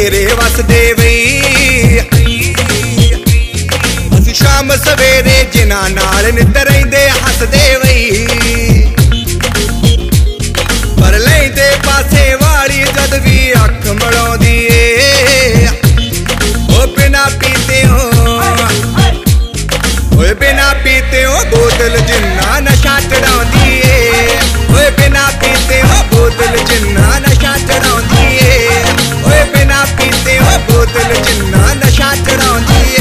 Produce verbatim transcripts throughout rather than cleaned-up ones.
तेरे वसदे वई असीं शाम सवेरे जिन्हां नाल नित रहिंदे हसदे वई पर लैंदे पासे वाली जद भी अख मड़ाउंदी ए ओ बिना पीते हो ओए बिना पीते हो बोतल जिन्ना नशा चढ़ाउंदी ए ओए बिना पीते हो बोतल जिन्ना नशा चढ़ाउंदी ए ओए बिना पीते हो बोतल जिन्ना नशा चढ़ाउंदी ए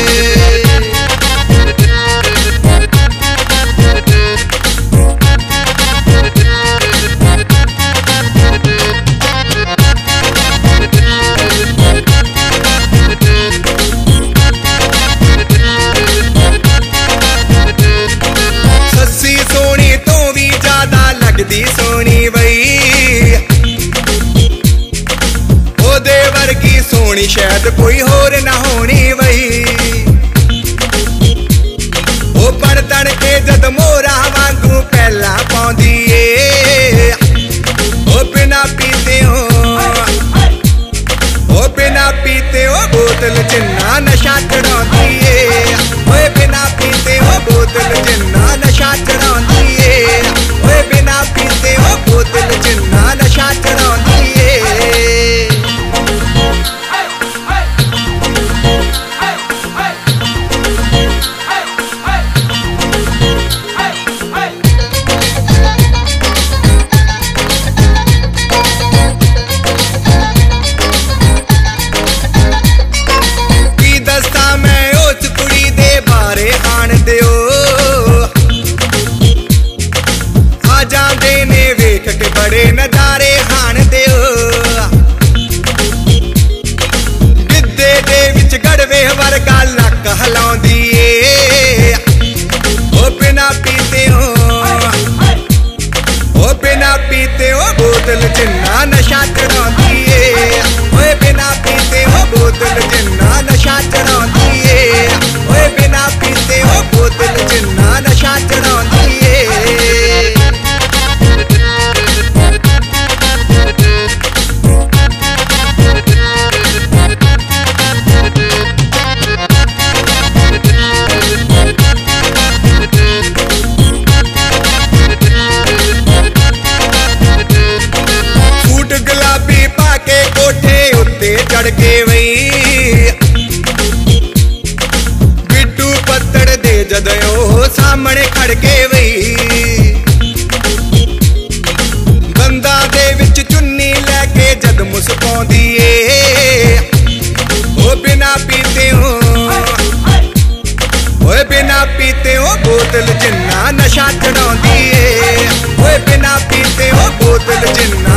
लगदी सोनी बई ओदे वर्गी सोनी शायद कोई होर ना होनी बई ओ बण तण के जद मोरा वांगू पहला पाउंदी ए ओ बिना पीते हो ओ बिना पीते हो बोतल जिन्ना नशा चढ़ाउंदी ए ओए बिना पीते हो बोतल जिन्ना नशा चढ़ाउंदी ए ओए बिना पीते हो बोतल जिन्ना नशा चढ़ाउंदी ए की दस्सा मैं उस कुड़ी दे बारे आन दियो जांदे ने वेख के बड़े नजारे हाण दियो गिद्धे दे विच गड़वे वर्गा लक हलाउंदी ए ओ बिना पीते हो ओ बिना पीते हो बोतल जिन्ना नशा चढ़ाउंदी ए ओए बिना पीते हो बोतल जिन्ना नशा चढ़ाउंदी ए ओए बिना पीते हो बोतल जिन्ना नशा चढ़ाउंदी ए चढ़ के वई बिट्टू पत्तड़ दे जदयो सामने खड़ के वई गंदा दे विच चुन्नी लैके जद मुस्काउंदी ए ओ बिना पीते हो ओए बिना पीते हो बोतल जिन्ना नशा चढ़ाउंदी ए ओए बिना पीते हो बोतल जिन्ना